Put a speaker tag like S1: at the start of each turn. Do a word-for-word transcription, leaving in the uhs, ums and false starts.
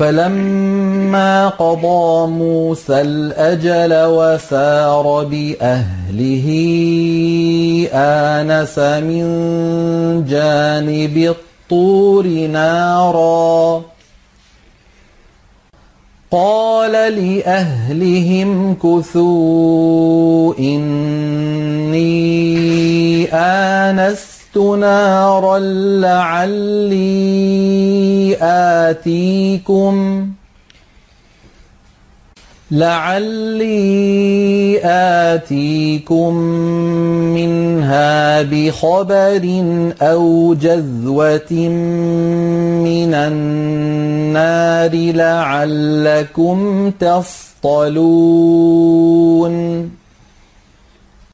S1: فَلَمَّا قَضَىٰ مُوسَى الْأَجَلَ وَسَارَ بِأَهْلِهِ آنَسَ مِن جَانِبِ الطُّورِ نَارًا قَالَ لِأَهْلِهِ امْكُثُوا إِنِّي آنَسْتُ نَارًا لَعَلِّي آتِيكُمْ لَعَلِّي آتِيكُم مِّنْهَا بِخَبَرٍ أَوْ جَذْوَةٍ مِّنَ النَّارِ لَعَلَّكُمْ تَصْطَلُونَ